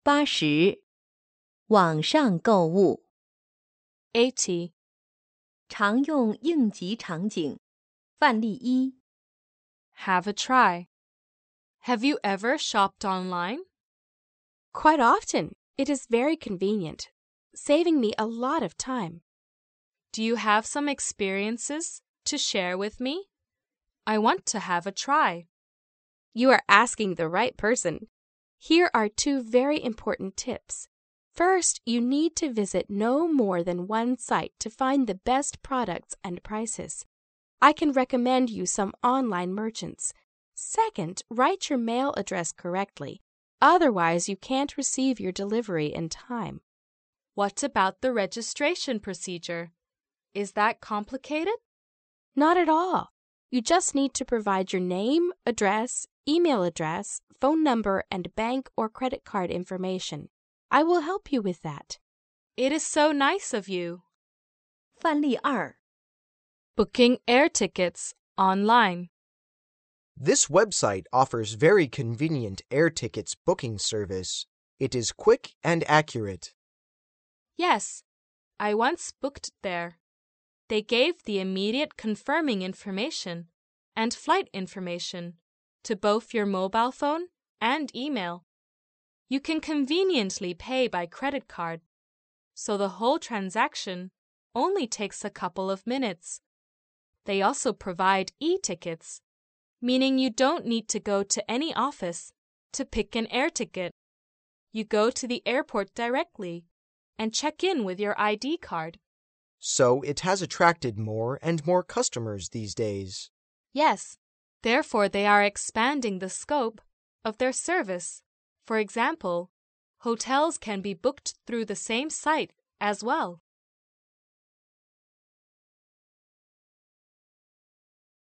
80. 网上购物 80. 常用应急场景范例1 Have a try. Have you ever shopped online? Quite often. It is very convenient, saving me a lot of time. Do you have some experiences to share with me? I want to have a try. You are asking the right person. Here are 2 very important tips. First, you need to visit no more than one site to find the best products and prices. I can recommend you some online merchants. Second, write your mail address correctly. Otherwise, you can't receive your delivery in time. What about the registration procedure? Is that complicated? Not at all. You just need to provide your name, address, email address, phone number, and bank or credit card information. I will help you with that. It is so nice of you. 范例2 Booking air tickets online. This website offers very convenient air tickets booking service. It is quick and accurate. Yes, I once booked there. They gave the immediate confirming information and flight information to both your mobile phone and email. You can conveniently pay by credit card, so the whole transaction only takes a couple of minutes. They also provide e-tickets, meaning you don't need to go to any office to pick an air ticket. You go to the airport directly and check in with your ID card. So it has attracted more and more customers these days. Yes, therefore they are expanding the scope of their service. For example, hotels can be booked through the same site as well.